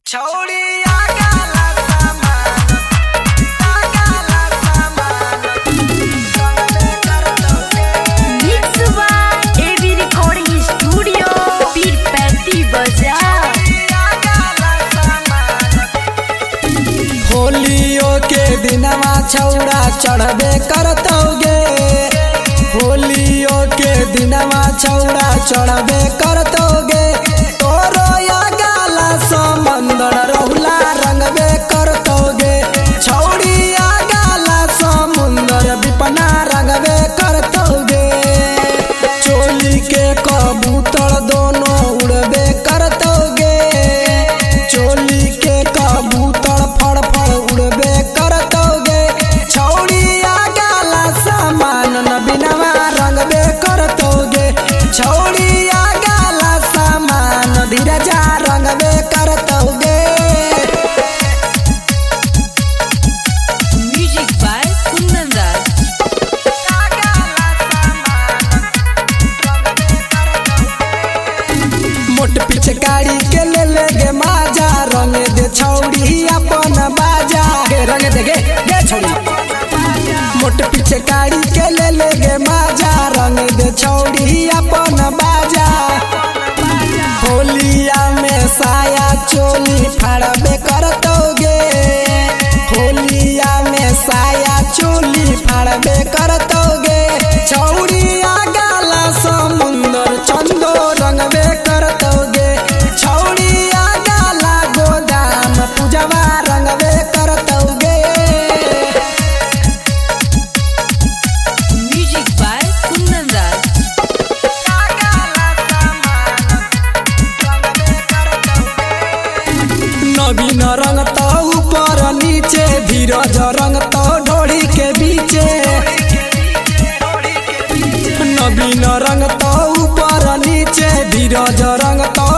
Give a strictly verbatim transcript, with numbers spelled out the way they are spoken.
छौड़ी आगाला सामान आगाला सामान कंगने कर दोगे। Mix by AB recording studio Pirpainti बाजार। आगाला सामान होलियो के दिनवा छौड़ा चढ़बे करतोगे। होलियो के दिनवा छौड़ा चढ़बे करतोगे। तोरो या गाला समंदर रहुला रंगबे करतोगे। छौड़ी या गाला समुंदर विपना रंगबे करतोगे। चोली के कबूतर दोनों उड़बे करतोगे। चोली के कबूतर फड़ फड़ उड़बे करतोगे। छौड़ी या गाला सामान न बिनवा रंगबे करतोगे। छौड़ी या गाला सामान धीरजा रंगबे करतोगे। Music by Kundan Raj. आगाला सामान कंगने कर दोगे। मोट पिचकारी के ले ले गे माजा रंग दे छौड़ी अपन बाजा गे रंग दे गे गे छौड़ी। मोट पिचकारी के ले ले गे माजा रंग दे छौड़ी अपन बाजा। होलिया में साया चोली फाड़बे करतोगे। होलिया में साया चोली फाड़बे करतोगे। छौड़िया गाला समुंदर चंदो रंगबे करतोगे। छौड़िया गाला गोदाम पूजवा रंगबे करतोगे। Music by Kundan Raj. आगाला सामान कंगने कर दोगे। नवीन रंग तो ऊपर नीचे धीरज रंग तो ढोड़ी के बीचे। नवीन रंग तो ऊपर नीचे धीरज रंग तो